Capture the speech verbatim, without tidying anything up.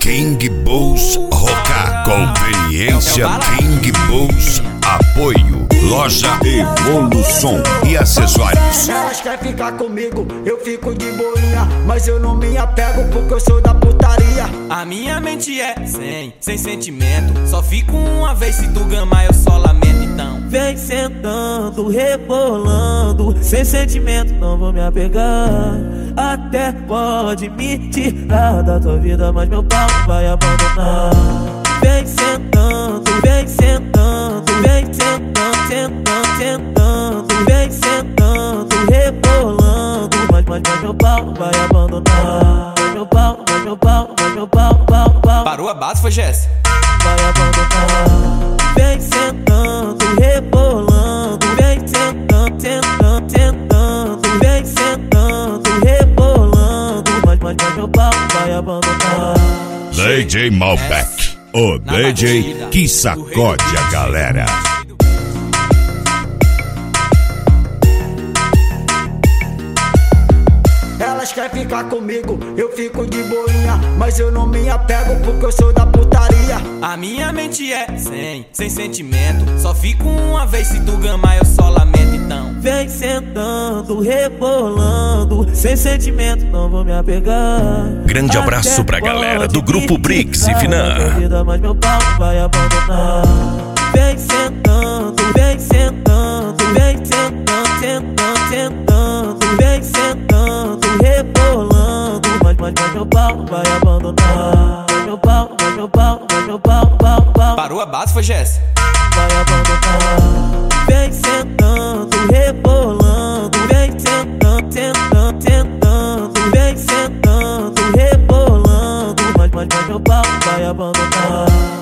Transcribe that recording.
King Bulls Rocar, conveniência King Bulls, apoio, loja Evolução e acessórios. Elas querem ficar comigo, eu fico de boinha, mas eu não me apego porque eu sou da putaria. A minha mente é sem, sem sentimento, só fico uma vez, se tu gamar eu só lamento. Então vem sentando, rebolando, sem sentimento, não vou me apegar. Até pode me tirar da tua vida, mas meu pau vai abandonar. Vem sentando, vem sentando, vem sentando, sentando, sentando, vem sentando, rebolando, mas, mas, mas meu pau vai abandonar. Mas meu pau, mas meu pau, mas meu pau, pau, pau. Parou a base, foi Jess? Vai abandonar. Vem sentando, rebolando, vem sentando, sentando, sentando, vem sentando, rebolando, mas, mas, mas meu pau vai abandonar. D J Malbec, o D J que sacode a galera. Elas querem ficar comigo, eu fico de boinha, mas eu não me apego porque eu sou da putaria. A minha mente é sem, sem sentimento, só fico uma vez, se tu gamar eu só lamento. Então vem sentando, rebolando, sem sentimento, não vou me apegar. Grande abraço pra galera do grupo Brix e Finan. Mas meu pau vai abandonar. Vem sentando, vem sentando, vem sentando, sentando, sentando, vem sentando, rebolando, mas, mas, mas meu pau vai abandonar. Mas meu pau, mas meu pau, mas meu pau, pau, pau. Parou a base, foi Jess? Vai abandonar. Vem sentando, rebolando, vem sentando, sentando, sentando, vem sentando, rebolando, mas, mas, mas meu pau vai abandonar.